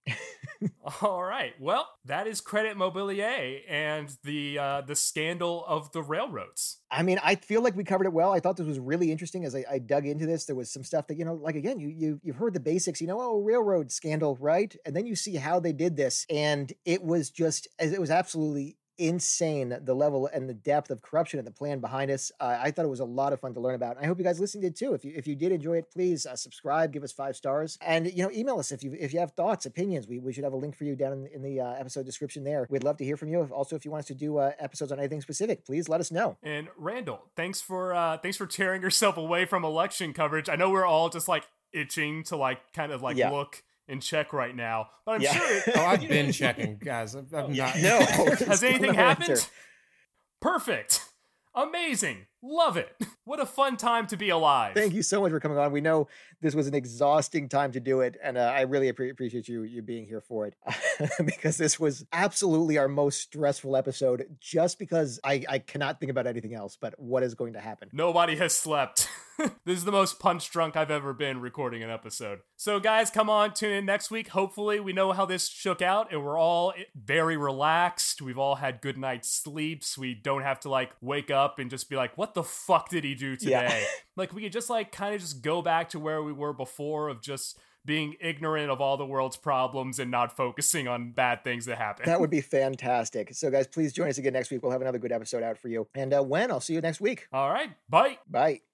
[SPEAKER 7] All right. Well, that is Credit Mobilier and the scandal of the railroads.
[SPEAKER 6] I mean, I feel like we covered it well. I thought this was really interesting as I dug into this. There was some stuff that, like, again, you've heard the basics, railroad scandal, right? And then you see how they did this. And it was absolutely insane, the level and the depth of corruption and the plan behind us. I thought it was a lot of fun to learn about. And I hope you guys listened to it too. If you did enjoy it, please subscribe, give us 5 stars, and email us if you have thoughts, opinions. We should have a link for you down in the episode description there. We'd love to hear from you. Also, if you want us to do episodes on anything specific, please let us know.
[SPEAKER 7] And Randall, thanks for tearing yourself away from election coverage. I know we're all just like itching to look and check right now, but I'm sure
[SPEAKER 8] I've been checking, guys. I'm not.
[SPEAKER 6] No.
[SPEAKER 7] Has anything happened? Perfect. Amazing. Love it. What a fun time to be alive.
[SPEAKER 6] Thank you so much for coming on. We know this was an exhausting time to do it, and I really appreciate you being here for it because this was absolutely our most stressful episode just because I cannot think about anything else but what is going to happen.
[SPEAKER 7] Nobody has slept. This is the most punch drunk I've ever been recording an episode. So guys, come on, tune in next week. Hopefully we know how this shook out and we're all very relaxed. We've all had good night's sleeps. We don't have to wake up and just be like, what the fuck did he do today? Yeah. We could just kind of just go back to where we were before of just being ignorant of all the world's problems and not focusing on bad things that happen.
[SPEAKER 6] That would be fantastic. So guys, please join us again next week. We'll have another good episode out for you. And I'll see you next week.
[SPEAKER 7] All right. Bye.
[SPEAKER 6] Bye.